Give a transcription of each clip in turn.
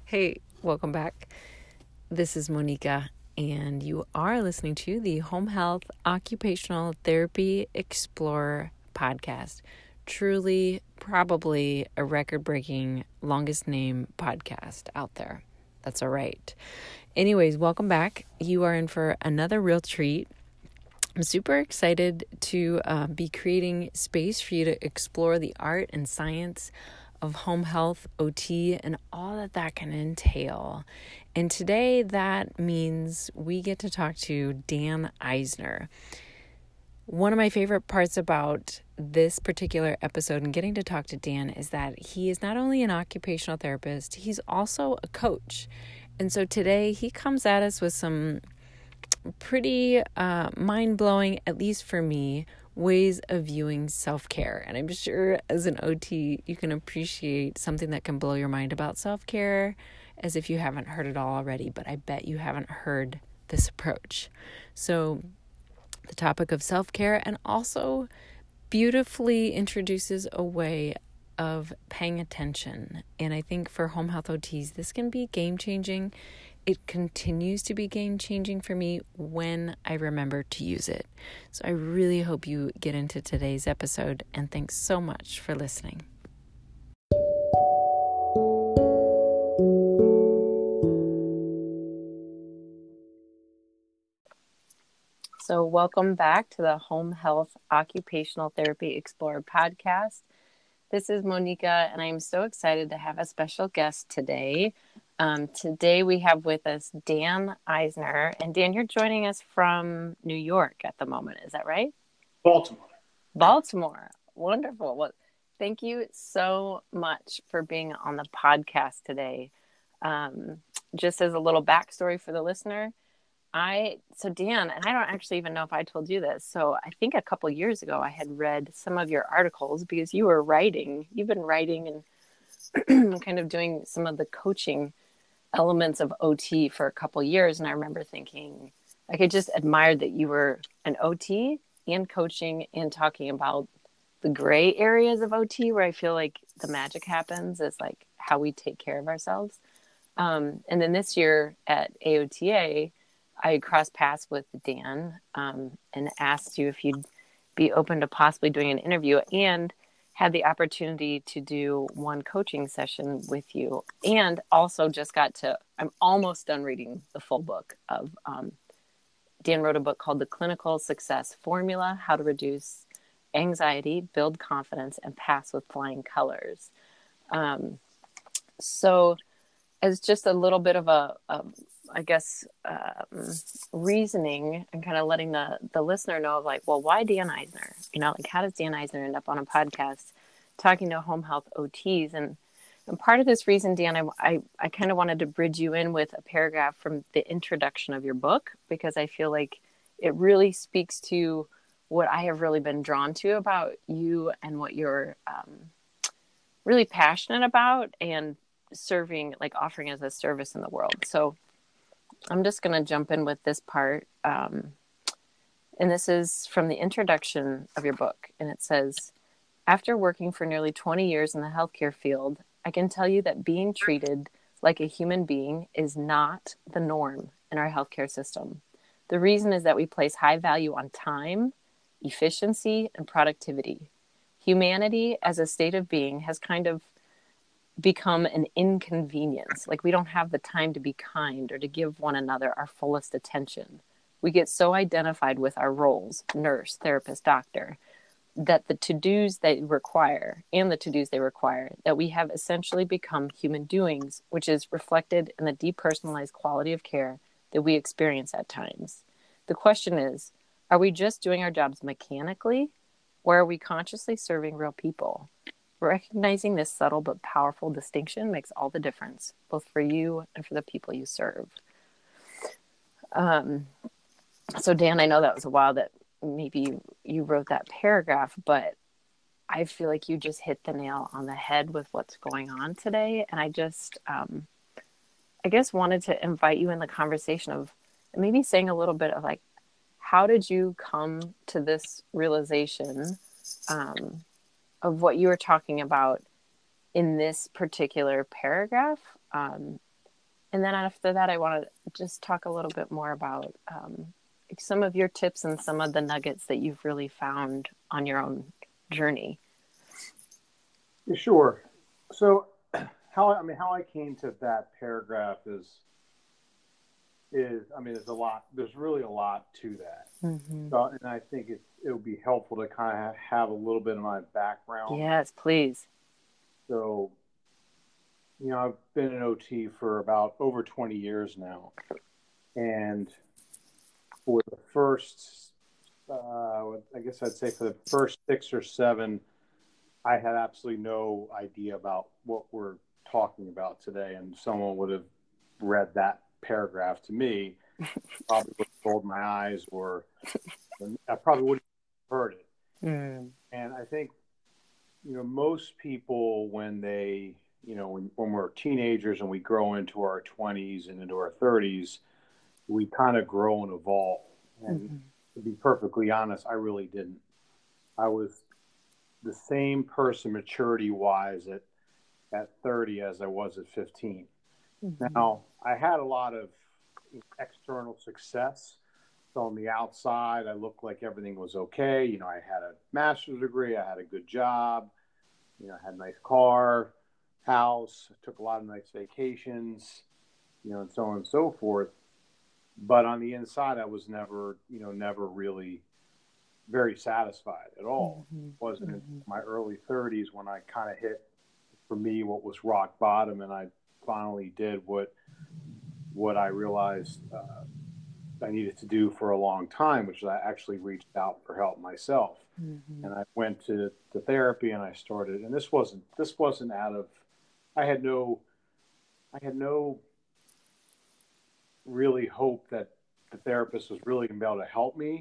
Hey, welcome back. This is Monica, and you are listening to the Home Health Occupational Therapy Explorer podcast. Truly, probably a record-breaking, longest name podcast out there. That's all right. Anyways, welcome back. You are in for another real treat. I'm super excited to be creating space for you to explore the art and science of home health, OT, and all that can entail. And today that means we get to talk to Dan Eisner. One of my favorite parts about this particular episode and getting to talk to Dan is that he is not only an occupational therapist, he's also a coach. And so today he comes at us with some pretty mind-blowing, at least for me, ways of viewing self-care. And I'm sure as an OT, you can appreciate something that can blow your mind about self-care as if you haven't heard it all already, but I bet you haven't heard this approach. So the topic of self-care and also beautifully introduces a way of paying attention. And I think for home health OTs, this can be game-changing. It continues to be game-changing for me when I remember to use it. So I really hope you get into today's episode, and thanks so much for listening. So welcome back to the Home Health Occupational Therapy Explorer podcast. This is Monica, and I'm so excited to have a special guest today. Today we have with us Dan Eisner. And Dan, you're joining us from New York at the moment. Is that right? Baltimore. Wonderful. Well, thank you so much for being on the podcast today. Just as a little backstory for the listener, Dan, and I don't actually even know if I told you this. So I think a couple years ago, I had read some of your articles because you've been writing and kind of doing some of the coaching elements of OT for a couple years. And I remember thinking, like, I just admired that you were an OT and coaching and talking about the gray areas of OT where I feel like the magic happens is like how we take care of ourselves. And then this year at AOTA, I crossed paths with Dan and asked you if you'd be open to possibly doing an interview, and had the opportunity to do one coaching session with you, and also I'm almost done reading the full book of, Dan wrote a book called The Clinical Success Formula, How to Reduce Anxiety, Build Confidence, and Pass with Flying Colors. So as just a little bit of reasoning and kind of letting the listener know of like, well, why Dan Eisner? How does Dan Eisner end up on a podcast talking to home health OTs? And part of this reason, Dan, I kind of wanted to bridge you in with a paragraph from the introduction of your book, because I feel like it really speaks to what I have really been drawn to about you and what you're really passionate about and serving, like offering as a service in the world. So I'm just going to jump in with this part. And this is from the introduction of your book. And it says, after working for nearly 20 years in the healthcare field, I can tell you that being treated like a human being is not the norm in our healthcare system. The reason is that we place high value on time, efficiency, and productivity. Humanity as a state of being has kind of become an inconvenience. Like, we don't have the time to be kind or to give one another our fullest attention. We get so identified with our roles, nurse, therapist, doctor, that the to-dos they require, that we have essentially become human doings, which is reflected in the depersonalized quality of care that we experience at times. The question is, are we just doing our jobs mechanically, or are we consciously serving real people? Recognizing this subtle but powerful distinction makes all the difference, both for you and for the people you serve. So Dan, I know that was a while that maybe you wrote that paragraph, but I feel like you just hit the nail on the head with what's going on today. And I just, I guess, wanted to invite you in the conversation of maybe saying a little bit of like, how did you come to this realization of what you were talking about in this particular paragraph? And then after that, I want to just talk a little bit more about some of your tips and some of the nuggets that you've really found on your own journey. Sure. So how I came to that paragraph there's a lot. There's really a lot to that. Mm-hmm. So, and I think it would be helpful to kind of have a little bit of my background. Yes, please. So, I've been an OT for about over 20 years now, and for the first, I guess I'd say for the first 6 or 7, I had absolutely no idea about what we're talking about today, and someone would have read that paragraph to me, probably would have rolled my eyes, or I probably wouldn't have heard it. Mm. And I think, most people when they, when we're teenagers and we grow into our 20s and into our 30s, we kind of grow and evolve. And Mm-hmm. to be perfectly honest, I really didn't. I was the same person maturity wise at 30 as I was at 15. Mm-hmm. Now, I had a lot of external success. So on the outside, I looked like everything was okay. I had a master's degree, I had a good job, I had a nice car, house, took a lot of nice vacations, and so on and so forth. But on the inside, I was never really very satisfied at all. Mm-hmm. It wasn't in Mm-hmm. my early 30s when I kind of hit, for me, what was rock bottom, and I finally did what I realized I needed to do for a long time, which is I actually reached out for help myself. Mm-hmm. And I went to therapy, and I started, and this wasn't out of, I had no, I had no really hope that the therapist was really going to be able to help me.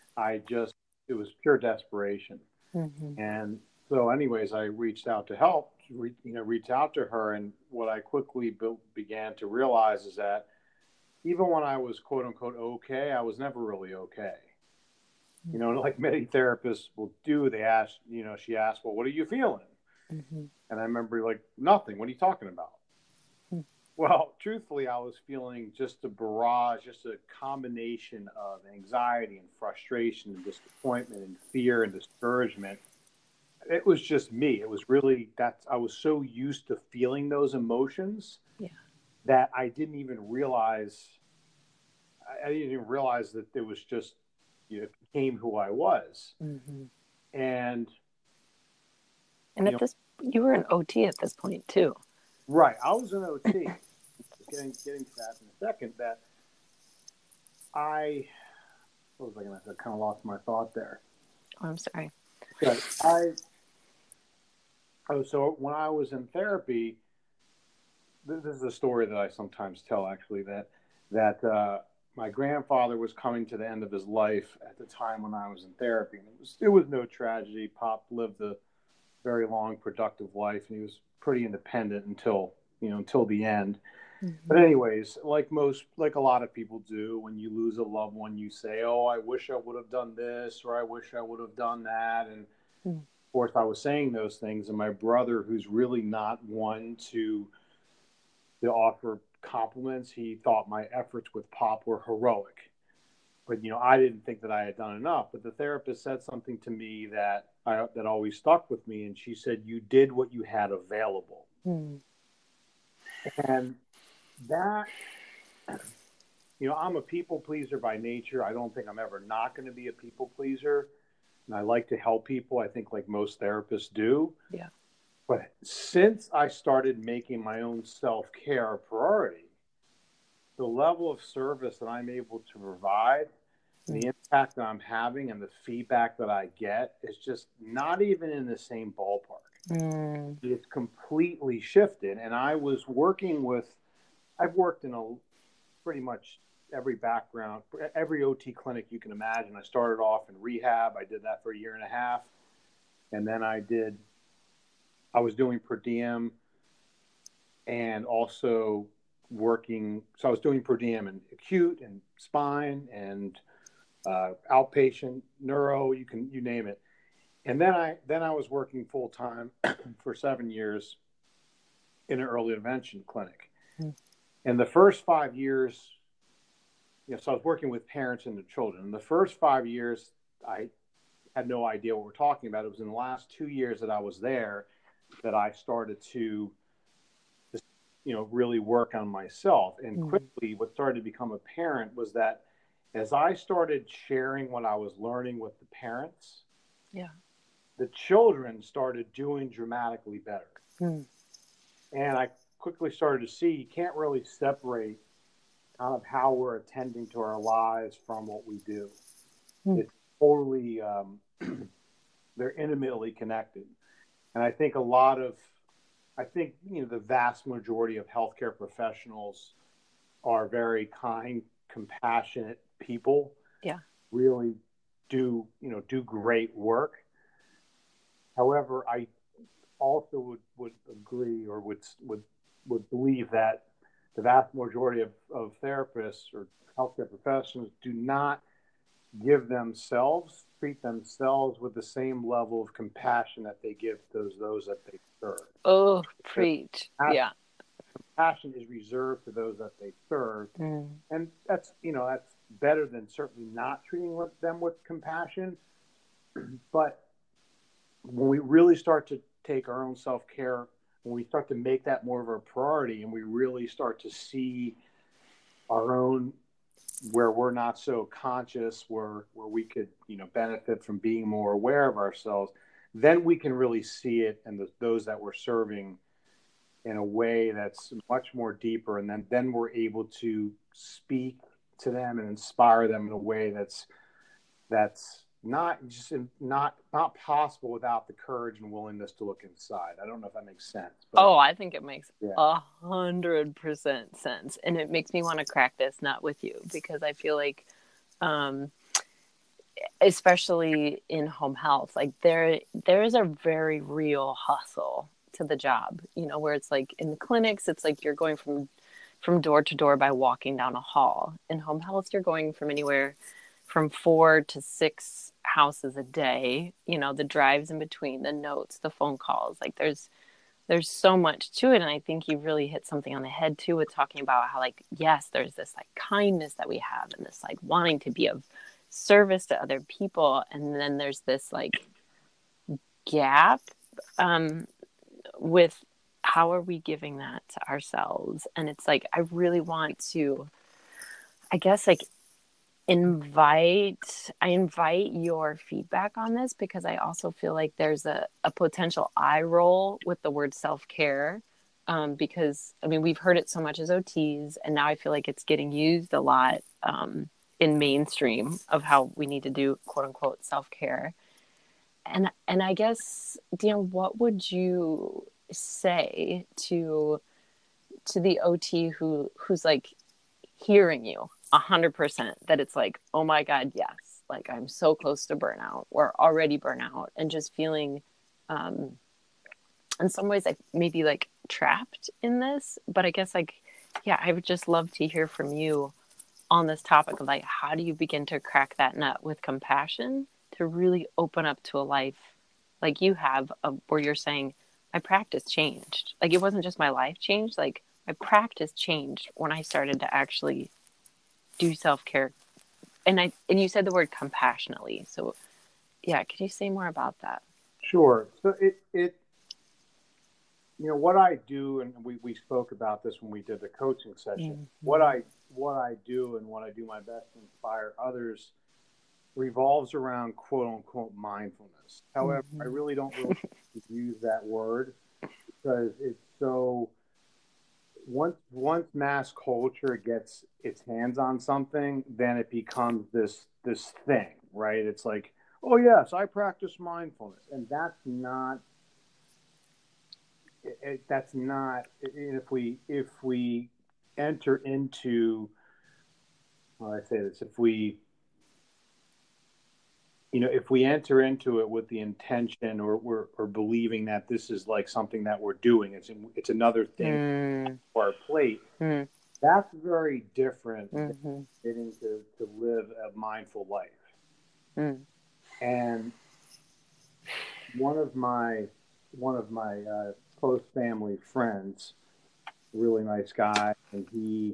It was pure desperation. Mm-hmm. And so, anyways, I reached out to help, reach out to her. And what I quickly began to realize is that even when I was quote unquote okay, I was never really okay. Like many therapists will do, she asked, well, what are you feeling? Mm-hmm. And I remember like, nothing. What are you talking about? Well, truthfully, I was feeling just a barrage, just a combination of anxiety and frustration and disappointment and fear and discouragement. It was just me. It was really that I was so used to feeling those emotions Yeah. that I didn't even realize. I didn't even realize that it was just, it became who I was. Mm-hmm. And, And you at know, this, you were an OT at this point too. right. I was an OT. Getting to that in a second. That I, what was I going to say? I kind of lost my thought there. Oh, I'm sorry. But so when I was in therapy, this is a story that I sometimes tell actually, that my grandfather was coming to the end of his life at the time when I was in therapy. And it was no tragedy. Pop lived a very long, productive life, and he was pretty independent until the end. But Mm-hmm. anyways, like a lot of people do, when you lose a loved one, you say, "Oh, I wish I would have done this, or I wish I would have done that." And of course, I was saying those things, and my brother, who's really not one to offer compliments, he thought my efforts with Pop were heroic. But I didn't think that I had done enough. But the therapist said something to me that always stuck with me, and she said, "You did what you had available." Mm-hmm. And that, I'm a people pleaser by nature. I don't think I'm ever not going to be a people pleaser. And I like to help people, I think, like most therapists do. Yeah. But since I started making my own self care a priority, the level of service that I'm able to provide and the impact that I'm having and the feedback that I get is just not even in the same ballpark. Mm-hmm. It's completely shifted. And I've worked in pretty much every background, every OT clinic you can imagine. I started off in rehab. I did that for a year and a half. And then I was doing per diem and also working. So I was doing per diem in acute and spine and outpatient, neuro, you name it. And then I was working full time for 7 years in an early intervention clinic. And the first 5 years, so I was working with parents and the children. In the first 5 years, I had no idea what we're talking about. It was in the last 2 years that I was there that I started to, really work on myself. And quickly, what started to become apparent was that as I started sharing what I was learning with the parents, yeah, the children started doing dramatically better. And I quickly started to see you can't really separate kind of how we're attending to our lives from what we do. It's totally, they're intimately connected. And I think the vast majority of healthcare professionals are very kind, compassionate people. yeah, Really do great work. However, I also would agree or would believe that the vast majority of therapists or healthcare professionals do not treat themselves with the same level of compassion that they give those that they serve. oh, preach. Yeah. Compassion is reserved to those that they serve, and that's better than certainly not treating them with compassion. But when we really start to take our own self-care, when we start to make that more of a priority, and we really start to see our own where we're not so conscious, where we could benefit from being more aware of ourselves, then we can really see it and those that we're serving in a way that's much more deeper, and then we're able to speak to them and inspire them in a way that's not possible without the courage and willingness to look inside. I don't know if that makes sense. But I think it makes 100% sense, and it makes me want to crack this nut with you because I feel like, especially in home health, like there is a very real hustle to the job. Where it's like in the clinics, it's like you're going from door to door by walking down a hall. In home health, you're going from anywhere from 4 to 6 houses a day, the drives in between, the notes, the phone calls, like there's so much to it. And I think you really hit something on the head too, with talking about how, like, yes, there's this like kindness that we have and this like wanting to be of service to other people. And then there's this like gap, with how are we giving that to ourselves? And it's like, I really want to, I guess, like, I invite your feedback on this, because I also feel like there's a potential eye roll with the word self-care, because I mean, we've heard it so much as OTs, and now I feel like it's getting used a lot, in mainstream of how we need to do quote unquote self-care. And I guess, what would you say to the OT who's like hearing you 100%, that it's like, oh my God, yes, like I'm so close to burnout or already burnout, and just feeling, in some ways, like maybe like trapped in this. But I guess, like, yeah, I would just love to hear from you on this topic of like, how do you begin to crack that nut with compassion to really open up to a life like you have, where you're saying, my practice changed. Like, it wasn't just my life changed, like my practice changed when I started to actually do self-care. And you said the word compassionately. So yeah, could you say more about that? Sure. So it what I do, and we spoke about this when we did the coaching session. What I do and what I do my best to inspire others revolves around quote unquote mindfulness. However, I really don't really use that word, because it's so, once mass culture gets its hands on something, then it becomes this thing, right? It's like, oh yes, I practice mindfulness, and that's not. That's not. If we enter into, well, I say this, if we enter into it with the intention, or believing that this is like something that we're doing, it's another thing for our plate. That's very different than getting to live a mindful life. And one of my close family friends, really nice guy, and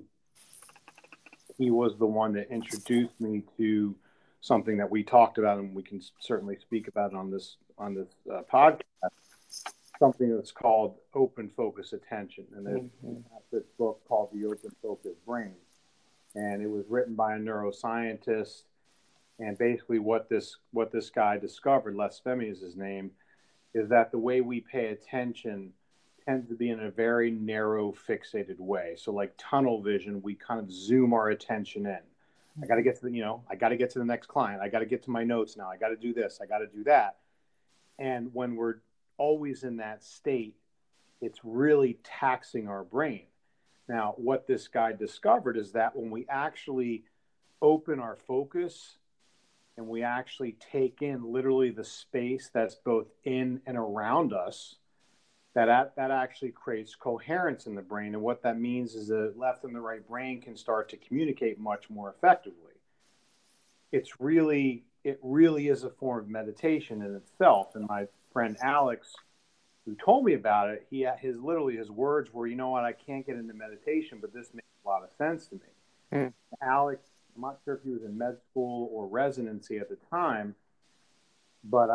he was the one that introduced me to something that we talked about, and we can certainly speak about on this podcast. Something that's called open focus attention, and there's this book called The Open Focus Brain, and it was written by a neuroscientist. And basically, what this guy discovered, Les Femi is his name, is that the way we pay attention tends to be in a very narrow, fixated way. So, like tunnel vision, we kind of zoom our attention in. I got to get to I got to get to the next client. I got to get to my notes now. I got to do this. I got to do that. And when we're always in that state, it's really taxing our brain. Now, what this guy discovered is that when we actually open our focus and we actually take in literally the space that's both in and around us, that actually creates coherence in the brain. And what that means is the left and the right brain can start to communicate much more effectively. It really is a form of meditation in itself. And my friend Alex, who told me about it, his words were, you know what, I can't get into meditation, but this makes a lot of sense to me. Alex, I'm not sure if he was in med school or residency at the time, but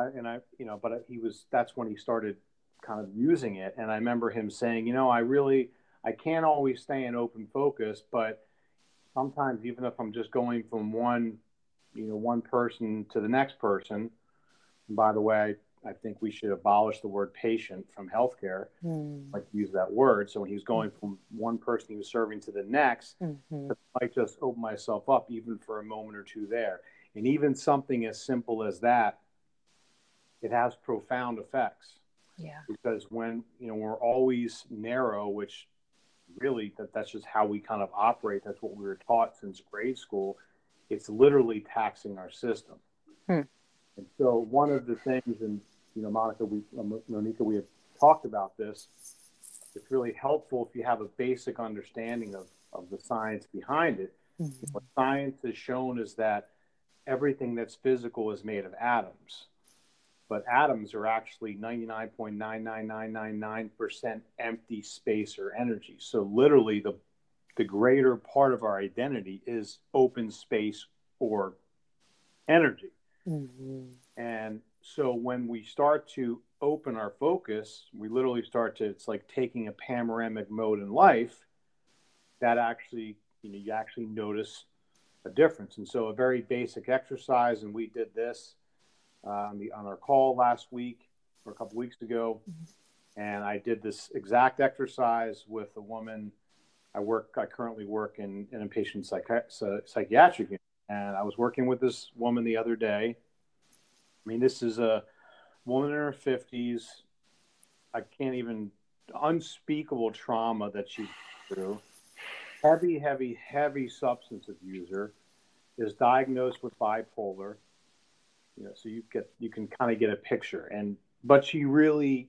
that's when he started kind of using it. And I remember him saying, I can't always stay in open focus, but sometimes even if I'm just going from one person to the next person, and by the way, I think we should abolish the word patient from healthcare. Like to use that word. So when he was going from one person he was serving to the next, I might just open myself up even for a moment or two there. And even something as simple as that, it has profound effects. Yeah. Because when, we're always narrow, which really that's just how we kind of operate. That's what we were taught since grade school. It's literally taxing our system. And so one of the things, and Monica, Monica, we have talked about this. It's really helpful if you have a basic understanding of the science behind it. What science has shown is that everything that's physical is made of atoms, but atoms are actually 99.99999% empty space or energy. So literally, the greater part of our identity is open space or energy. And so when we start to open our focus, we literally it's like taking a panoramic mode in life, that actually, you actually notice a difference. And so a very basic exercise, and we did this on our call last week or a couple weeks ago, and I did this exact exercise with a woman. I currently work in inpatient psychiatric unit, and I was working with this woman the other day. I mean, this is a woman in her 50s. I can't even, unspeakable trauma that she's through. Heavy substance abuser, is diagnosed with bipolar. So you can kind of get a picture. But she really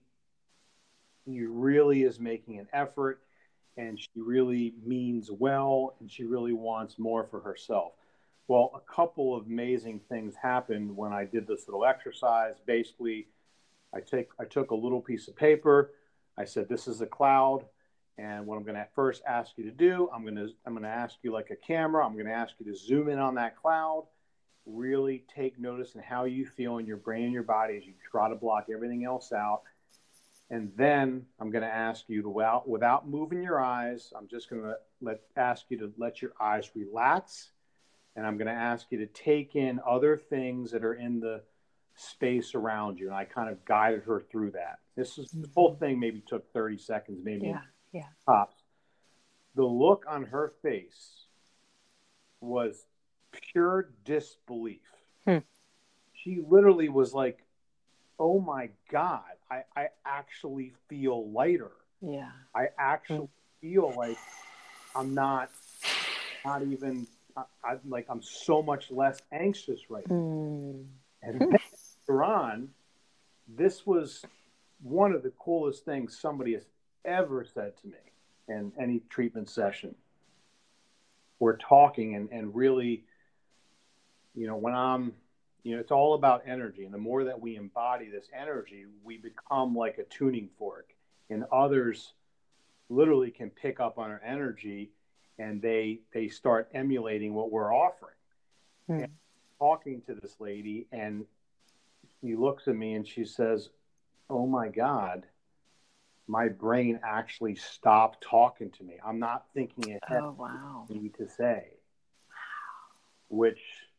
is making an effort, and she really means well, and she really wants more for herself. Well, a couple of amazing things happened when I did this little exercise. Basically, I took a little piece of paper. I said, this is a cloud. And what I'm going to first ask you to do, I'm going to ask you like a camera. I'm going to ask you to zoom in on that cloud. Really take notice in how you feel in your brain and your body as you try to block everything else out. And then I'm going to ask you to, without moving your eyes, I'm just going to ask you to let your eyes relax. And I'm going to ask you to take in other things that are in the space around you. And I kind of guided her through that. The whole thing maybe took 30 seconds, maybe tops. The look on her face was pure disbelief. She literally was like, oh my God, I actually feel lighter. Yeah. I actually feel like I'm not even, I'm so much less anxious right now. And then later on, this was one of the coolest things somebody has ever said to me in any treatment session. We're talking and really, when I'm, it's all about energy. And the more that we embody this energy, we become like a tuning fork. And others literally can pick up on our energy and they start emulating what we're offering. Hmm. And talking to this lady, and she looks at me and she says, "Oh my God, my brain actually stopped talking to me. I'm not thinking ahead Oh, of wow. what I need to say," which,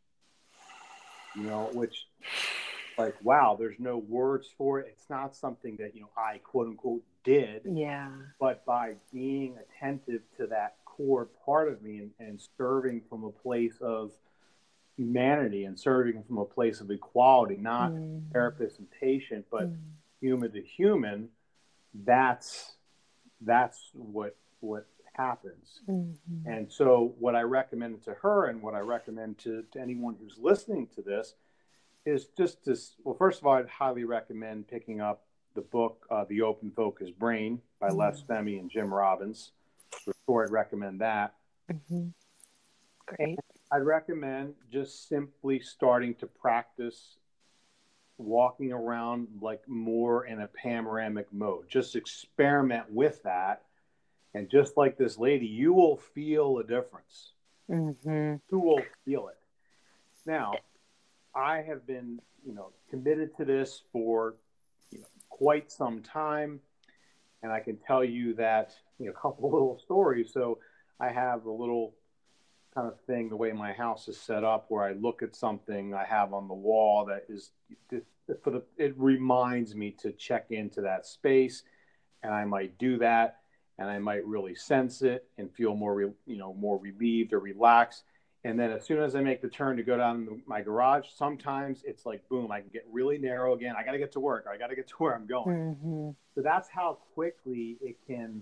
which like, wow, there's no words for it. It's not something that, I quote unquote did, Yeah. but by being attentive to that core part of me and serving from a place of humanity and serving from a place of equality, not therapist and patient, but human to human, that's what happens. Mm-hmm. And so what I recommend to her and what I recommend to anyone who's listening to this is just to, well, first of all, I'd highly recommend picking up the book, The Open Focus Brain by Les Femi and Jim Robbins. For sure, I'd recommend that. Mm-hmm. Great. And I'd recommend just simply starting to practice walking around like more in a panoramic mode. Just experiment with that. And just like this lady, you will feel a difference. Mm-hmm. You will feel it. Now, I have been, committed to this for, quite some time. And I can tell you that, a couple of little stories. So I have a little kind of thing, the way my house is set up, where I look at something I have on the wall that is, it reminds me to check into that space. And I might do that. And I might really sense it and feel more, more relieved or relaxed. And then as soon as I make the turn to go down my garage, sometimes it's like, boom, I can get really narrow again. I got to get to work. I got to get to where I'm going. Mm-hmm. So that's how quickly it can,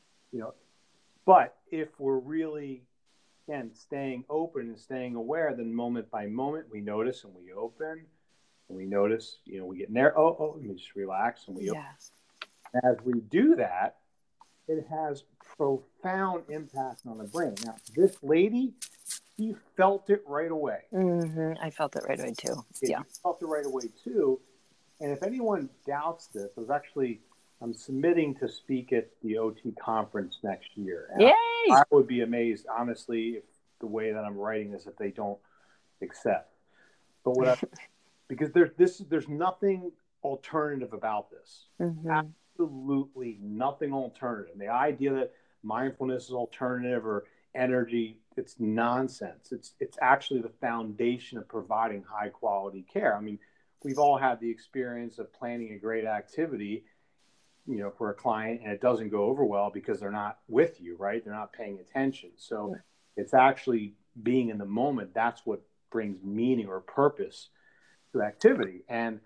but if we're really, again, staying open and staying aware, then moment by moment, we notice and we open and we notice, we get narrow. Oh, let me just relax. And we open. Yes. As we do that, it has profound impact on the brain. Now, this lady, she felt it right away. Mm-hmm. I felt it right away too. Yeah. You felt it right away too. And if anyone doubts this, I'm submitting to speak at the OT conference next year. And Yay! I would be amazed, honestly, if the way that I'm writing this, if they don't accept. But because there's nothing alternative about this. Mm-hmm. Absolutely nothing alternative. The idea that mindfulness is alternative or energy, it's nonsense. It's actually the foundation of providing high quality care. I mean, we've all had the experience of planning a great activity, for a client, and it doesn't go over well because they're not with you, right? They're not paying attention. So it's actually being in the moment. That's what brings meaning or purpose to activity. And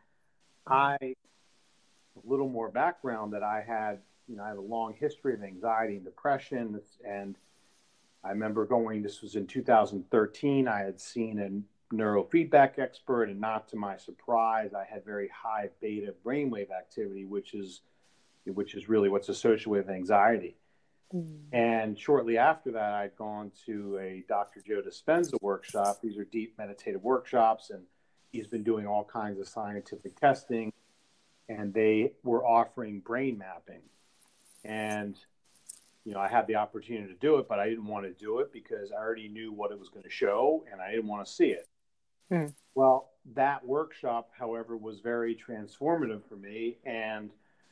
a little more background that I had, I have a long history of anxiety and depression. And I remember this was in 2013, I had seen a neurofeedback expert, and not to my surprise, I had very high beta brainwave activity, which is really what's associated with anxiety. And shortly after that, I'd gone to a Dr. Joe Dispenza workshop. These are deep meditative workshops, and he's been doing all kinds of scientific testing, and they were offering brain mapping. And, I had the opportunity to do it, but I didn't want to do it because I already knew what it was going to show, and I didn't want to see it. Well, that workshop, however, was very transformative for me, and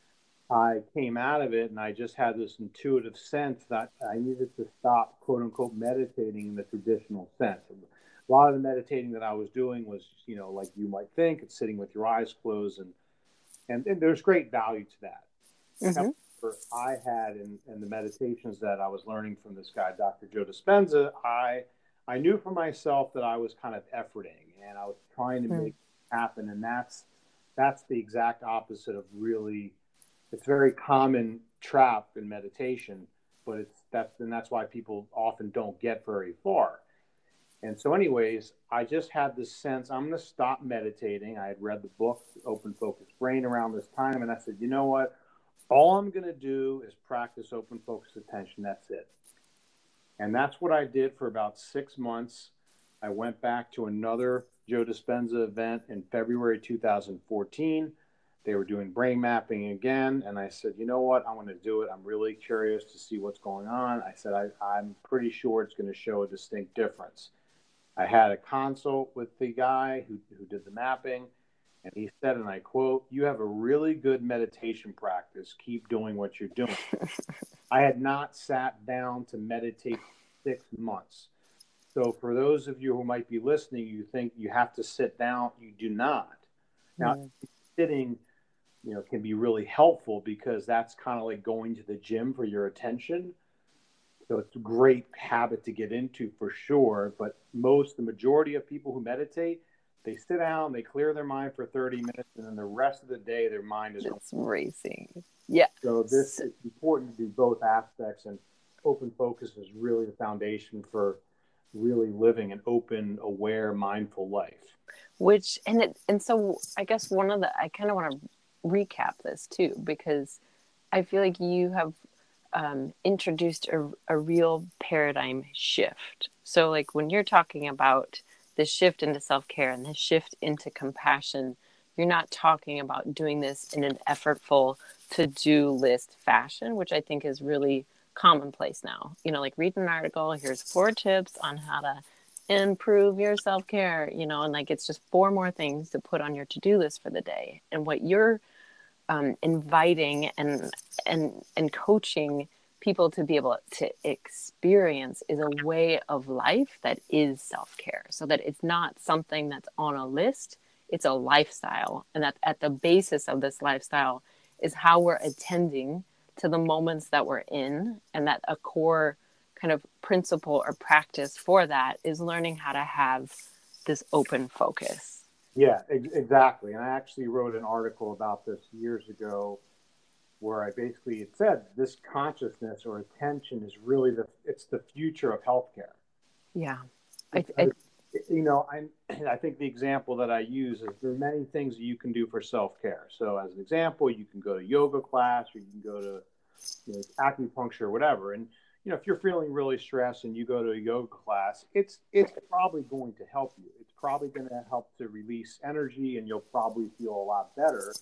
I came out of it and I just had this intuitive sense that I needed to stop, quote unquote, meditating in the traditional sense. A lot of the meditating that I was doing was, like you might think, it's sitting with your eyes closed, and there's great value to that. Mm-hmm. However, I had in the meditations that I was learning from this guy, Dr. Joe Dispenza, I knew for myself that I was kind of efforting and I was trying to make it happen. And that's the exact opposite of really. It's a very common trap in meditation, but that's why people often don't get very far. And so anyways, I just had this sense, I'm going to stop meditating. I had read the book, Open Focus Brain, around this time. And I said, you know what? All I'm going to do is practice open focus attention. That's it. And that's what I did for about 6 months. I went back to another Joe Dispenza event in February 2014. They were doing brain mapping again. And I said, you know what? I'm going to do it. I'm really curious to see what's going on. I said, I'm pretty sure it's going to show a distinct difference. I had a consult with the guy who did the mapping, and he said, and I quote, "You have a really good meditation practice. Keep doing what you're doing." I had not sat down to meditate for 6 months. So for those of you who might be listening, you think you have to sit down. You do not. Now, sitting, can be really helpful because that's kind of like going to the gym for your attention. So it's a great habit to get into for sure. But the majority of people who meditate, they sit down, they clear their mind for 30 minutes, and then the rest of the day, their mind is racing. Yeah. So it's important to do both aspects, and open focus is really the foundation for really living an open, aware, mindful life. So I guess I kind of want to recap this too, because I feel like you have introduced a real paradigm shift. So like when you're talking about the shift into self-care and the shift into compassion, you're not talking about doing this in an effortful to-do list fashion, which I think is really commonplace now. Like read an article, here's 4 tips on how to improve your self-care, and like it's just 4 more things to put on your to-do list for the day. And what you're inviting and coaching people to be able to experience is a way of life that is self-care, so that it's not something that's on a list, it's a lifestyle. And that at the basis of this lifestyle is how we're attending to the moments that we're in, and that a core kind of principle or practice for that is learning how to have this open focus. Yeah, exactly. And I actually wrote an article about this years ago where it said this consciousness or attention is really it's the future of healthcare. Yeah. I think the example that I use is there are many things that you can do for self-care. So as an example, you can go to yoga class, or you can go to acupuncture or whatever. And if you're feeling really stressed and you go to a yoga class, it's probably going to help you. It's probably going to help to release energy, and you'll probably feel a lot better,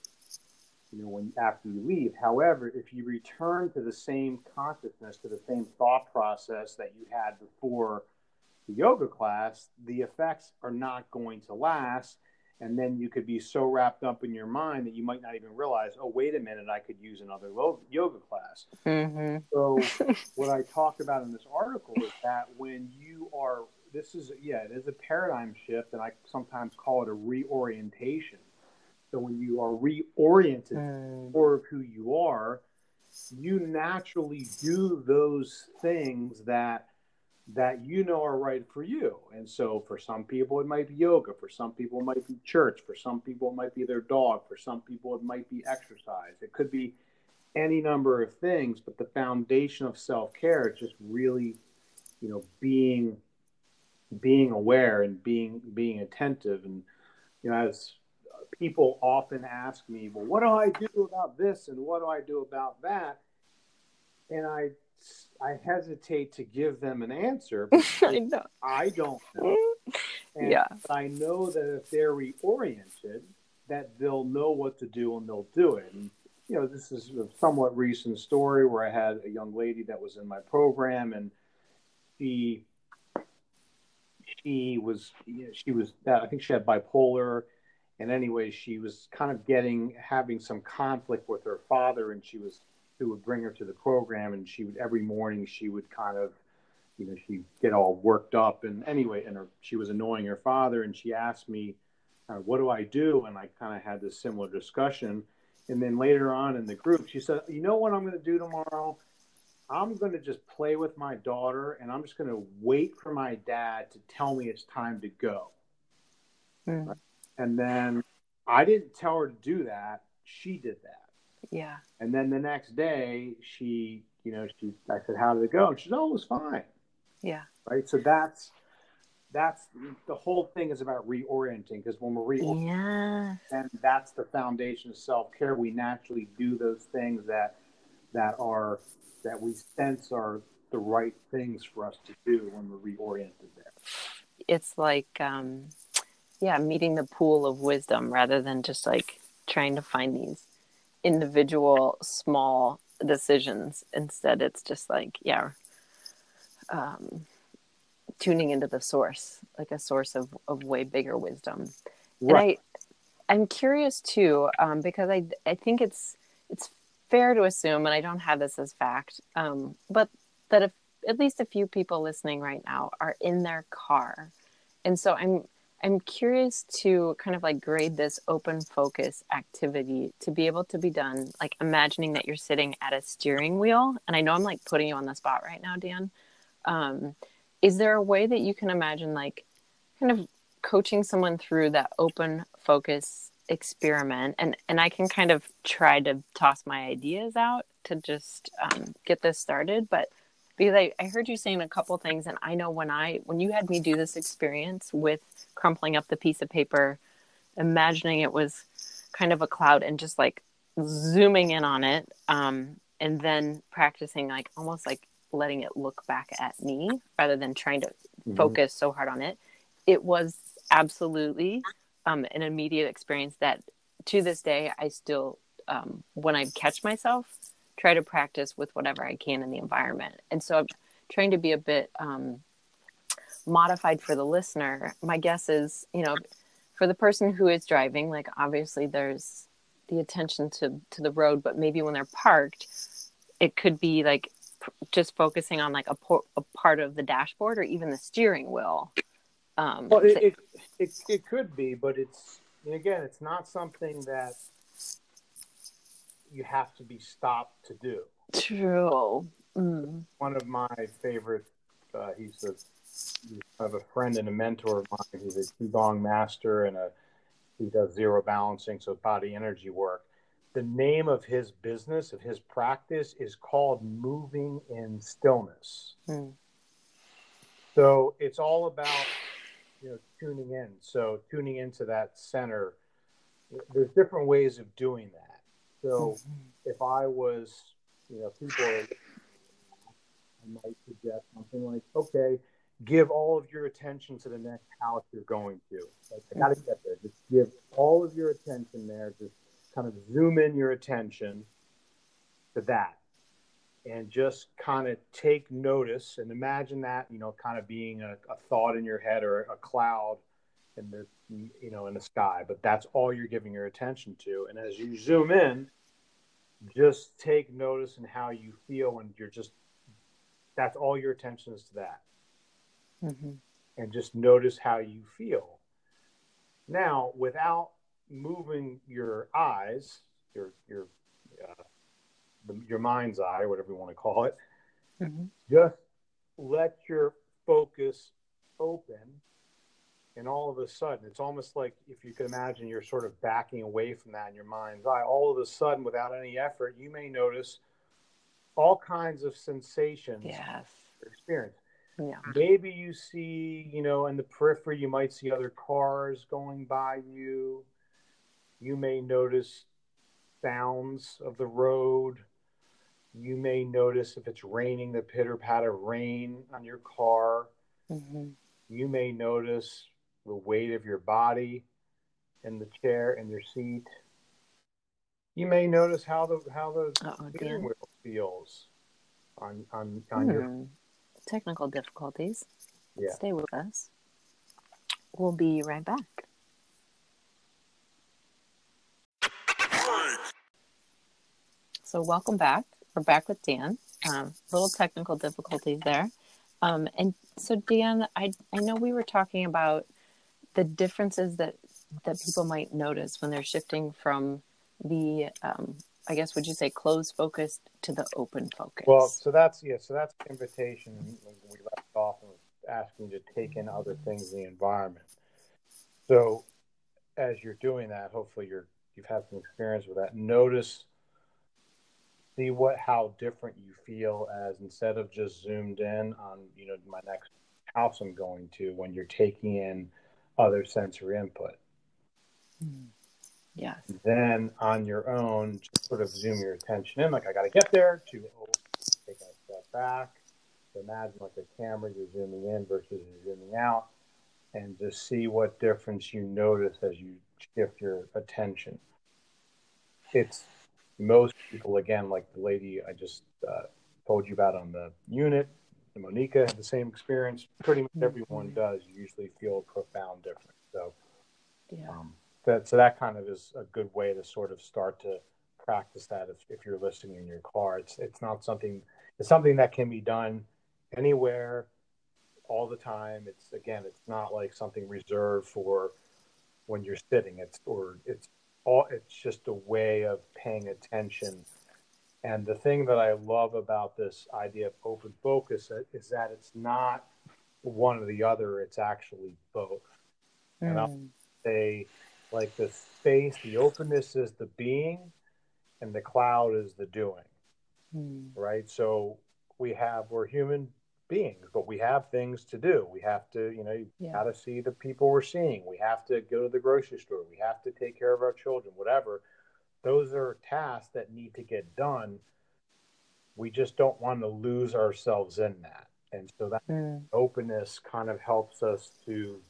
after you leave. However, if you return to the same consciousness, to the same thought process that you had before the yoga class, the effects are not going to last. And then you could be so wrapped up in your mind that you might not even realize, oh, wait a minute, I could use another yoga class. Mm-hmm. So what I talk about in this article is that when you are, it is a paradigm shift, and I sometimes call it a reorientation. So when you are reoriented for who you are, you naturally do those things that are right for you. And so for some people, it might be yoga. For some people, it might be church. For some people, it might be their dog. For some people, it might be exercise. It could be any number of things, but the foundation of self-care is just really, being aware and being attentive. And, as people often ask me, well, what do I do about this? And what do I do about that? And I hesitate to give them an answer. I don't know. And I know that if they're reoriented, that they'll know what to do and they'll do it. And, this is a somewhat recent story where I had a young lady that was in my program, and she was, I think she had bipolar. And anyway, she was kind of having some conflict with her father, and who would bring her to the program, and every morning she would kind of, she'd get all worked up. And anyway, she was annoying her father, and she asked me, what do I do? And I kind of had this similar discussion. And then later on in the group, she said, you know what I'm going to do tomorrow? I'm going to just play with my daughter, and I'm just going to wait for my dad to tell me it's time to go. Right? And then I didn't tell her to do that. She did that. Yeah. And then the next day, I said, how did it go? And she said, oh, it was fine. Yeah. Right. So that's the whole thing is about reorienting, because when we're reorienting, and that's the foundation of self-care. We naturally do those things that we sense are the right things for us to do when we're reoriented there. It's like, meeting the pool of wisdom rather than just like trying to find these individual small decisions. Instead, it's just like, tuning into the source, like a source of way bigger wisdom. Right. And I'm curious too, because I think it's fair to assume, and I don't have this as fact, but that if at least a few people listening right now are in their car, and so I'm curious to kind of like grade this open focus activity to be able to be done, like imagining that you're sitting at a steering wheel. And I know I'm like putting you on the spot right now, Dan. Um, is there a way that you can imagine like kind of coaching someone through that open focus experiment, and I can kind of try to toss my ideas out to just get this started, but because I heard you saying a couple things, and I know when you had me do this experience with crumpling up the piece of paper, imagining it was kind of a cloud and just like zooming in on it, and then practicing like almost like letting it look back at me rather than trying to focus so hard on it. It was absolutely an immediate experience that to this day I still, when I catch myself, try to practice with whatever I can in the environment. And so I'm trying to be a bit modified for the listener. My guess is, for the person who is driving, like obviously there's the attention to the road, but maybe when they're parked, it could be like just focusing on like a part of the dashboard or even the steering wheel. Well, it could be, but it's not something that you have to be stopped to do. True. One of my favorite, he's kind of a friend and a mentor of mine. He's a Qigong master and he does zero balancing, so body energy work. The name of his business, of his practice, is called Moving in Stillness. So it's all about tuning in. So tuning into that center. There's different ways of doing that. So if I was, people are, I might suggest something like, okay, give all of your attention to the next house you're going to. Like, I got to get there. Just give all of your attention there. Just kind of zoom in your attention to that. And just kind of take notice and imagine that, kind of being a thought in your head or a cloud in the, in the sky. But that's all you're giving your attention to. And as you zoom in, just take notice in how you feel, and that's all your attention is to that. And just notice how you feel. Now, without moving your eyes, your mind's eye, whatever you want to call it, just let your focus open. And all of a sudden, it's almost like if you could imagine you're sort of backing away from that in your mind's eye. All of a sudden, without any effort, you may notice all kinds of sensations. Yes. Experience. Yeah. Maybe you see, in the periphery, you might see other cars going by you. You may notice sounds of the road. You may notice if it's raining, the pitter patter of rain on your car. You may notice the weight of your body in the chair and your seat. You may notice how the steering wheel feels on your technical difficulties. Yeah. Stay with us. We'll be right back. So welcome back. We're back with Dan. Little technical difficulties there. And so Dan, I know we were talking about the differences that people might notice when they're shifting from the, I guess, would you say closed focused to the open focus? Well, so that's the invitation. We left off and asking you to take in other things in the environment. So as you're doing that, hopefully you've had some experience with that. Notice, see how different you feel as instead of just zoomed in on, my next house I'm going to, when you're taking in other sensory input. Yes. Then on your own, just sort of zoom your attention in, like I got to get there, to take a step back. So imagine like a camera, you're zooming in versus you're zooming out, and just see what difference you notice as you shift your attention. it's most people, again, like the lady I just told you about on the unit, Monica had the same experience. Pretty much everyone does usually feel a profound difference. So, Yeah. that kind of is a good way to sort of start to practice that if you're listening in your car. It's not something, it's something that can be done anywhere all the time. It's not like something reserved for when you're sitting. It's just a way of paying attention. And the thing that I love about this idea of open focus is that it's not one or the other, it's actually both. And I'll say, like, the space, the openness is the being, and the cloud is the doing, right? So we're human beings, but we have things to do. We have to, you got to see the people we're seeing. We have to go to the grocery store. We have to take care of our children, whatever. Those are tasks that need to get done. We just don't want to lose ourselves in that. And so that openness kind of helps us to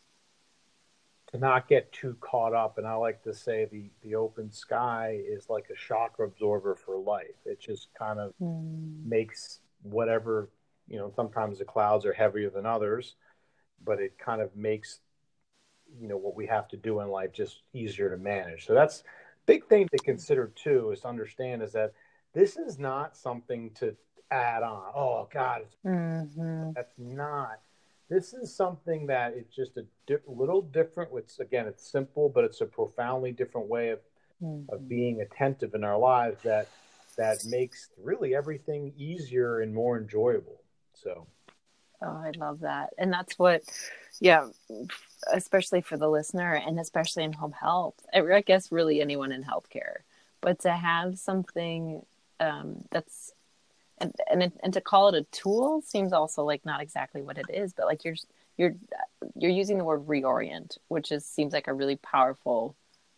not get too caught up. And I like to say the open sky is like a shock absorber for life. It just kind of makes whatever, sometimes the clouds are heavier than others, but it kind of makes, what we have to do in life just easier to manage. So that's a big thing to consider too, is to understand is that this is not something to add on. Oh God, that's not. This is something that it's just a little different. It's simple, but it's a profoundly different way of being attentive in our lives that makes really everything easier and more enjoyable. So. Oh, I love that. And that's what, yeah, especially for the listener and especially in home health, I guess really anyone in healthcare, but to have something that's, and to call it a tool seems also like not exactly what it is, but like you're using the word reorient, which seems like a really powerful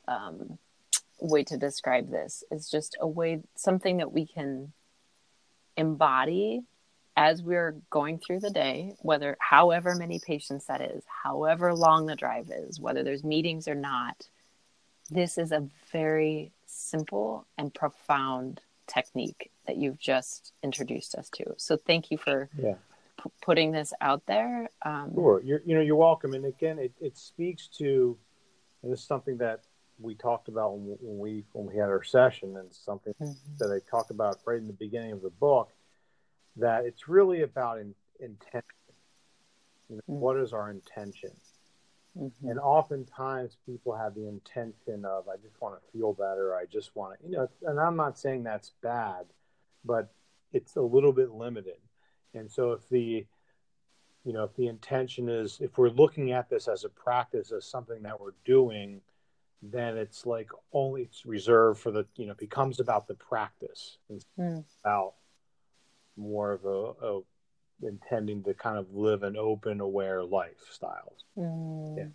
way to describe this. It's just a way, something that we can embody as we're going through the day, however many patients that is, however long the drive is, whether there's meetings or not. This is a very simple and profound technique that you've just introduced us to. So thank you for putting this out there. Sure, you're welcome. And again, it speaks to, and this is something that we talked about when we had our session, and something that I talked about right in the beginning of the book, that it's really about intention. What is our intention? And oftentimes people have the intention of, I just want to feel better. I just want to, and I'm not saying that's bad, but it's a little bit limited. And so if the intention is, if we're looking at this as a practice, as something that we're doing, then it's like it's reserved for becomes about the practice. It's about more of a intending to kind of live an open, aware lifestyle. Yeah.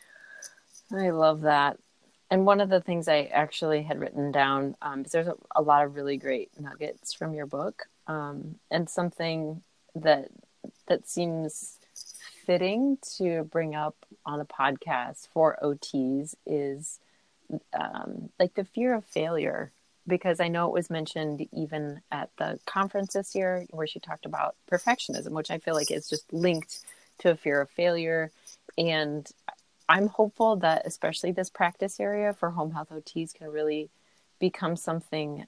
I love that. And one of the things I actually had written down, because there's a lot of really great nuggets from your book, and something that seems fitting to bring up on a podcast for OTs is like the fear of failure. Because I know it was mentioned even at the conference this year where she talked about perfectionism, which I feel like is just linked to a fear of failure. And I'm hopeful that especially this practice area for home health OTs can really become something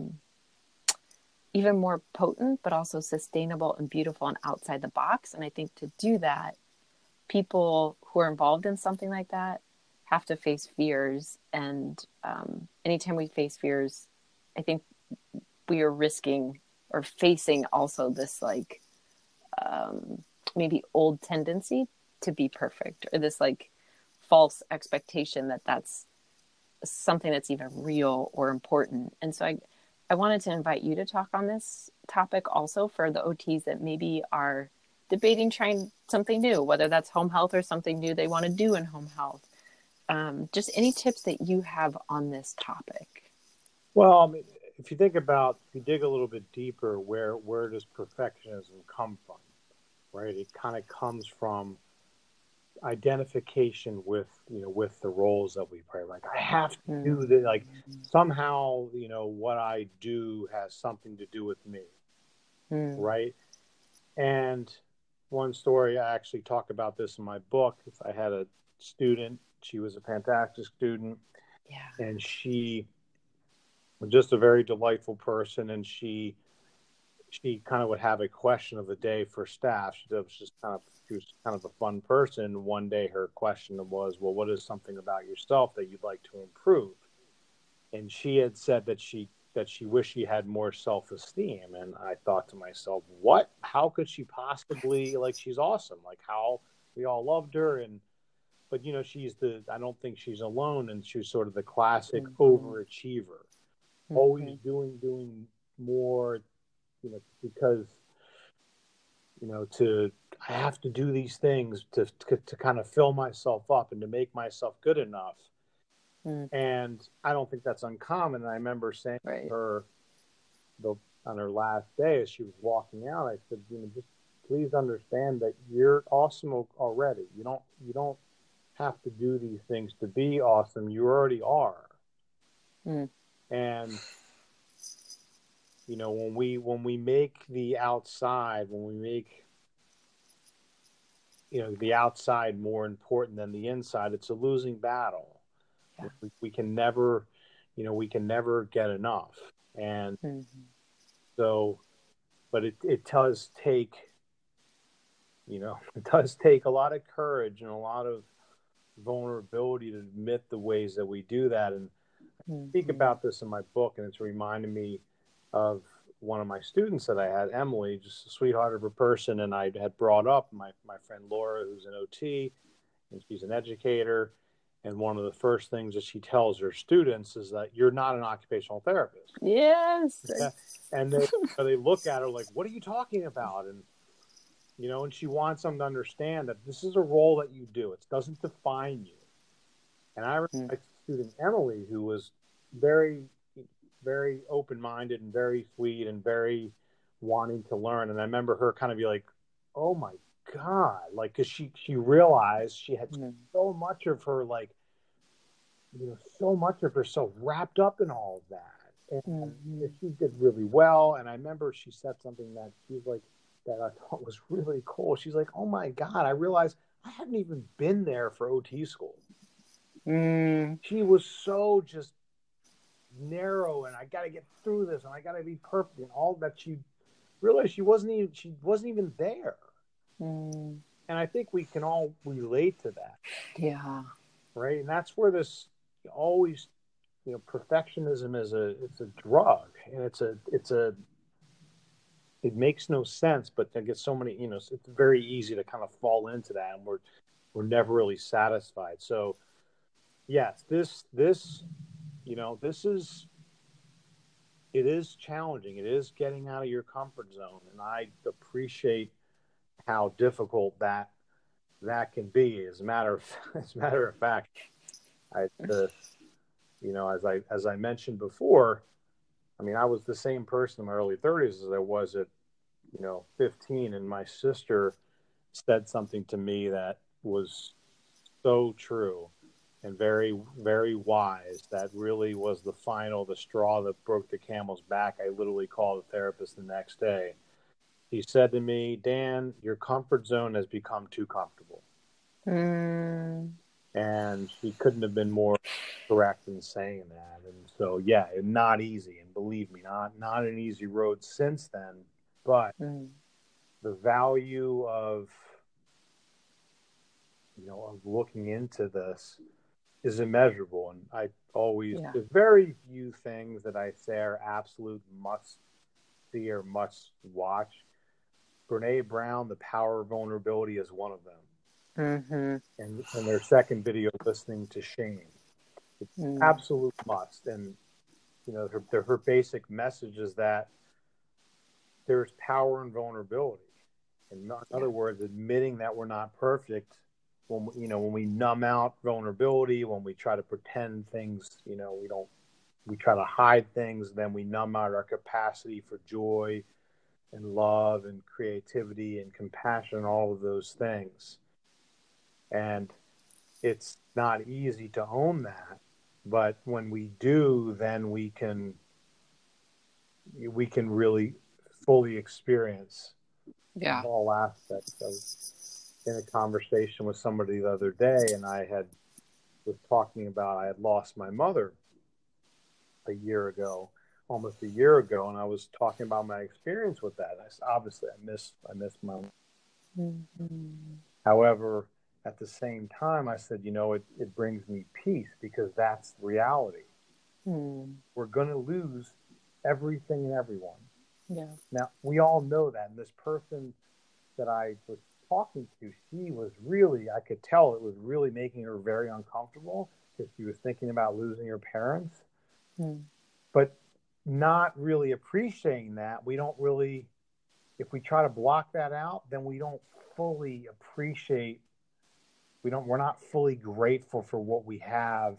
even more potent, but also sustainable and beautiful and outside the box. And I think to do that, people who are involved in something like that have to face fears. And anytime we face fears, I think we are risking or facing also this like maybe old tendency to be perfect, or this like false expectation that that's something that's even real or important. And so I wanted to invite you to talk on this topic also for the OTs that maybe are debating trying something new, whether that's home health or something new they want to do in home health. Just any tips that you have on this topic? Well, I mean, if you dig a little bit deeper, where does perfectionism come from, right? It kind of comes from identification with, with the roles that we play. Like, I have to do Mm-hmm. this. Like, somehow, what I do has something to do with me, Mm-hmm. right? And one story, I actually talk about this in my book. I had a student. She was a fantastic student, Yeah. and she was just a very delightful person. And she kind of would have a question of the day for staff. She was kind of a fun person. One day her question was, well, what is something about yourself that you'd like to improve? And she had said that she wished she had more self-esteem. And I thought to myself, what? How could she possibly, like, she's awesome. Like, how we all loved her. And but I don't think she's alone, and she's sort of the classic Mm-hmm. overachiever, always Mm-hmm. doing more, because to I have to do these things to kind of fill myself up and to make myself good enough. Mm-hmm. And I don't think that's uncommon. And I remember saying to Right. her on her last day as she was walking out, I said, just please understand that you're awesome already. You don't have to do these things to be awesome. You already are. Mm-hmm. And when we make the outside, when we make the outside more important than the inside, it's a losing battle. Yeah. We can never, we can never get enough. And Mm-hmm. so, but it does take, it does take a lot of courage and a lot of vulnerability to admit the ways that we do that. And I speak Mm-hmm. about this in my book, and it's reminding me of one of my students that I had, Emily, just a sweetheart of a person. And I had brought up my friend Laura, who's an OT, and she's an educator. And one of the first things that she tells her students is that you're not an occupational therapist. Yes. And they look at her like, what are you talking about? And she wants them to understand that this is a role that you do. It doesn't define you. And I remember my student Emily, who was very, very open-minded and very sweet and very wanting to learn. And I remember her kind of be like, oh my God, like, because she realized she had Mm-hmm. so much of her, like, so much of herself wrapped up in all of that. And Mm-hmm. she did really well. And I remember she said something that she's like, that I thought was really cool. She's like, oh my God, I realized I hadn't even been there for OT school. Mm-hmm. She was so just narrow, and I got to get through this, and I got to be perfect, and all that. She realized she wasn't even there. Mm-hmm. And I think we can all relate to that. Yeah. Right. And that's where this always, perfectionism it's a drug, and it makes no sense, but I get so many, it's very easy to kind of fall into that, and we're never really satisfied. So yes, this this is, it is challenging. It is getting out of your comfort zone, and I appreciate how difficult that can be. As a matter of fact, I the as I mentioned before, I mean, I was the same person in my early 30s as I was at 15, and my sister said something to me that was so true and very, very wise. That really was the straw that broke the camel's back. I literally called a therapist the next day. He said to me, Dan, your comfort zone has become too comfortable. Mm-hmm. And she couldn't have been more correct in saying that. And so, yeah, not easy. And believe me, not an easy road since then. But the value of looking into this is immeasurable. And Yeah. there's very few things that I say are absolute must see or must watch. Brene Brown, The Power of Vulnerability, is one of them. Mm-hmm. And their second video, Listening to Shame. It's absolute must. And her basic message is that there's power in vulnerability. In other words, admitting that we're not perfect. When we numb out vulnerability, when we try to pretend things, we try to hide things, then we numb out our capacity for joy and love and creativity and compassion, all of those things. And it's not easy to own that. But when we do, then we can really fully experience Yeah. all aspects. I was in a conversation with somebody the other day, and was talking about I had lost my mother a year ago, almost a year ago, and I was talking about my experience with that. Obviously, I miss my. Mm-hmm. However, at the same time, I said, it brings me peace because that's reality. Mm. We're going to lose everything and everyone. Yeah. Now, we all know that. And this person that I was talking to, she was really, I could tell it was really making her very uncomfortable because she was thinking about losing her parents, Mm. but not really appreciating that. If we try to block that out, then we don't fully appreciate, we're not fully grateful for what we have.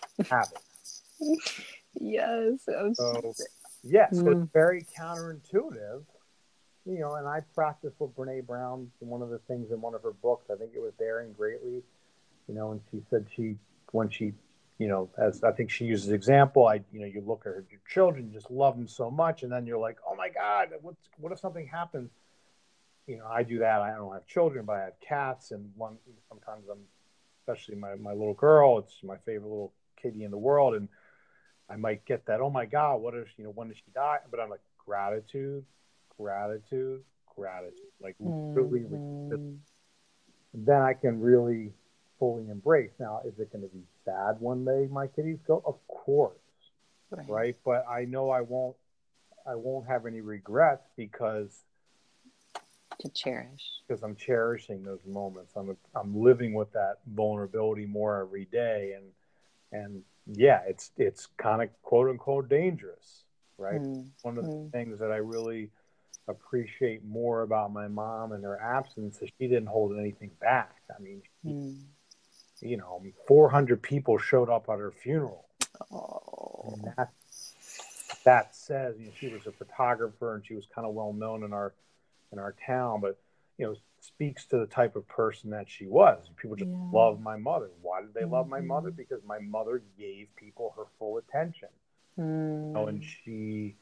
Yes. So, yes, so it's Mm. very counterintuitive, and I practice what Brene Brown, one of the things in one of her books, I think it was Daring Greatly, and she said when she, as I think she uses example, you look at your children, you just love them so much, and then you're like, oh my God, what if something happens? I do that. I don't have children, but I have cats, and sometimes especially my little girl, it's my favorite little kitty in the world, and I might get that, oh my God, what if, when did she die? But I'm like, gratitude, gratitude, gratitude. Like, really, Mm-hmm. then I can really fully embrace. Now, is it going to be sad one day my kitties go? Of course, Right. right? But I know I won't have any regrets To cherish. I'm cherishing those moments. I'm living with that vulnerability more every day, and yeah, it's kind of quote unquote dangerous, right? One of the Mm-hmm. things that I really appreciate more about my mom and her absence is she didn't hold anything back. I mean, Mm. 400 people showed up at her funeral. I mean, Oh. that says, she was a photographer and she was kind of well known in our town, but speaks to the type of person that she was. People just Yeah. love my mother. Why did they love my mother? Mm-hmm. Because my mother gave people her full attention. And Mm. she,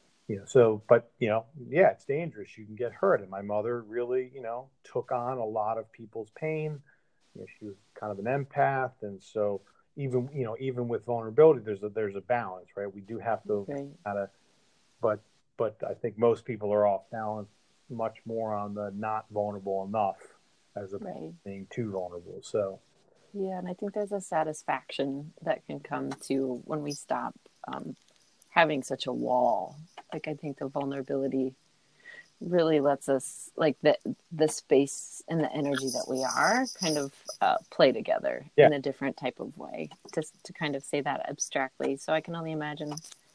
but yeah, it's dangerous. You can get hurt. And my mother really, took on a lot of people's pain. She was kind of an empath, and so even with vulnerability, there's a balance, right? We do have to Right. kind of, but I think most people are off balance much more on the not vulnerable enough as opposed Right. to being too vulnerable. So Yeah, and I think there's a satisfaction that can come to when we stop having such a wall. Like, I think the vulnerability really lets us, like, the space and the energy that we are kind of play together yeah, in a different type of way, to kind of say that abstractly. So I can only imagine.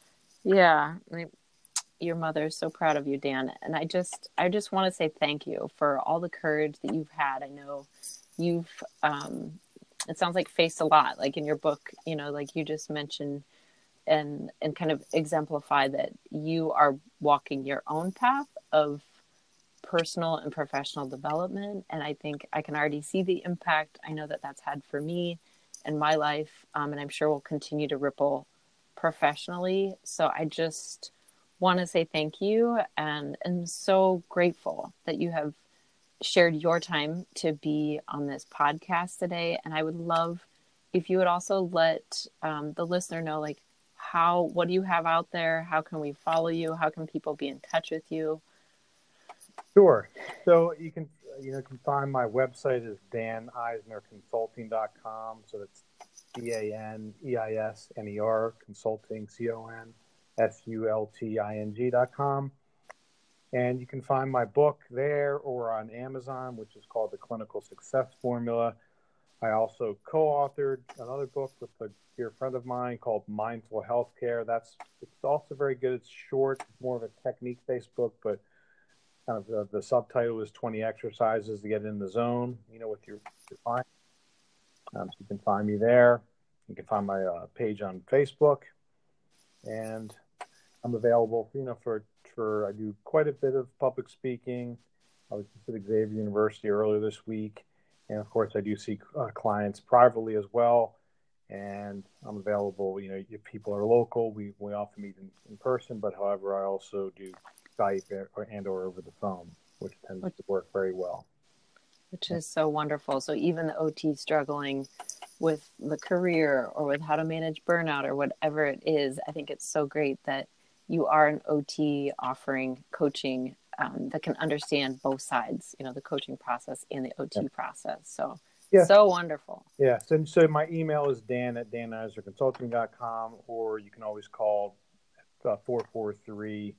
Yeah, your mother is so proud of you, Dan, and I just want to say thank you for all the courage that you've had. I know you've it sounds like faced a lot, like in your book, like you just mentioned, and kind of exemplify that you are walking your own path of personal and professional development. And I think I can already see the impact. I know that that's had for me and my life, and I'm sure will continue to ripple professionally. So I just want to say thank you, and so grateful that you have shared your time to be on this podcast today. And I would love if you would also let the listener know, like, what do you have out there? How can we follow you? How can people be in touch with you? sure. So you can find my website is daneisnerconsulting.com. So that's DANEISNER consulting CONSULTING.com. And you can find my book there or on Amazon, which is called The Clinical Success Formula. I also co-authored another book with a dear friend of mine called Mindful Healthcare. It's also very good. It's short, it's more of a technique-based book, but kind of the subtitle is 20 exercises to get in the zone, with your client. So you can find me there. You can find my page on Facebook, and I'm available, I do quite a bit of public speaking. I was just at Xavier University earlier this week, And of course, I do see clients privately as well. And I'm available, if people are local, we often meet in person, but however, I also do Skype or over the phone, which tends to work very well. Which is so wonderful. So even the OT struggling with the career or with how to manage burnout or whatever it is, I think it's so great that you are an OT offering coaching that can understand both sides, the coaching process and the OT process. So, so wonderful. Yeah. So my email is dan@daneisnerconsulting.com, or you can always call 443-745-5951.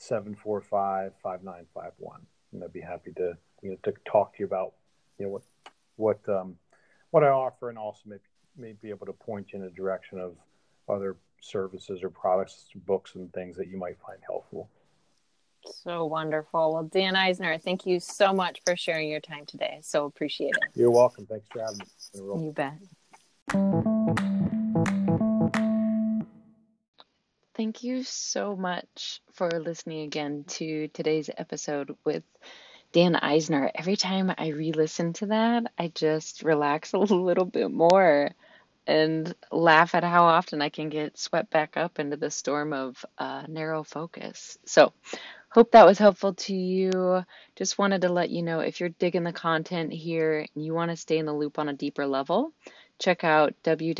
And I'd be happy to talk to you about what I offer, and also may be able to point you in a direction of other services or products, books, and things that you might find helpful. So wonderful. Well, Dan Eisner, thank you so much for sharing your time today. So appreciate it. You're welcome. Thanks for having me. You bet. Thank you so much for listening again to today's episode with Dan Eisner. Every time I re-listen to that, I just relax a little bit more and laugh at how often I can get swept back up into the storm of narrow focus. So hope that was helpful to you. Just wanted to let you know, if you're digging the content here and you want to stay in the loop on a deeper level, check out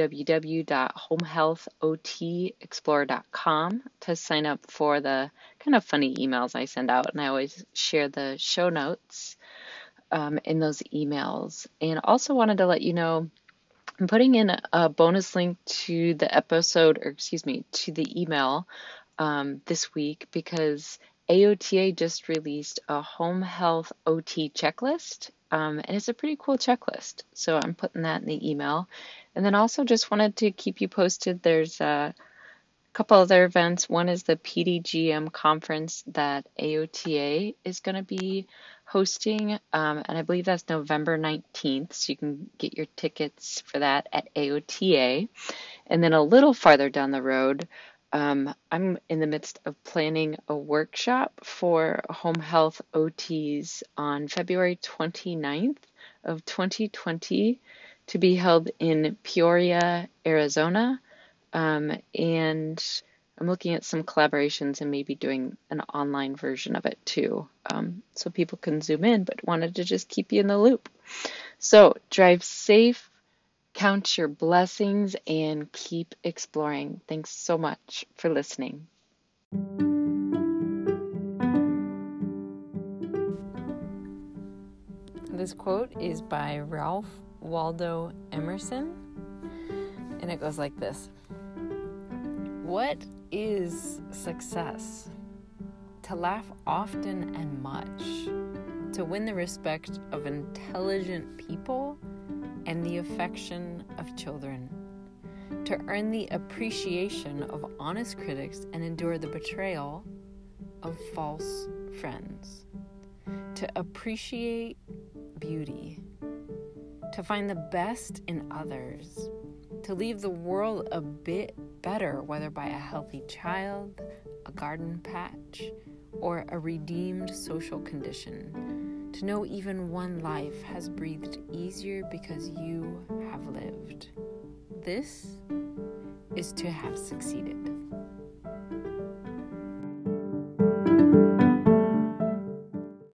www.homehealthotexplorer.com to sign up for the kind of funny emails I send out. And I always share the show notes in those emails. And also wanted to let you know, I'm putting in a bonus link to the episode, to the email this week, because AOTA just released a home health OT checklist, and it's a pretty cool checklist. So I'm putting that in the email. And then also just wanted to keep you posted. There's a couple other events. One is the PDGM conference that AOTA is going to be hosting, and I believe that's November 19th, so you can get your tickets for that at AOTA. And then a little farther down the road, I'm in the midst of planning a workshop for home health OTs on February 29th of 2020 to be held in Peoria, Arizona. And I'm looking at some collaborations and maybe doing an online version of it too, so people can zoom in, but wanted to just keep you in the loop. So drive safe, count your blessings, and keep exploring. Thanks so much for listening. This quote is by Ralph Waldo Emerson, and it goes like this. What is success? To laugh often and much, to win the respect of intelligent people and the affection of children, to earn the appreciation of honest critics and endure the betrayal of false friends, to appreciate beauty, to find the best in others, to leave the world a bit better, whether by a healthy child, a garden patch, or a redeemed social condition. To know even one life has breathed easier because you have lived. This is to have succeeded.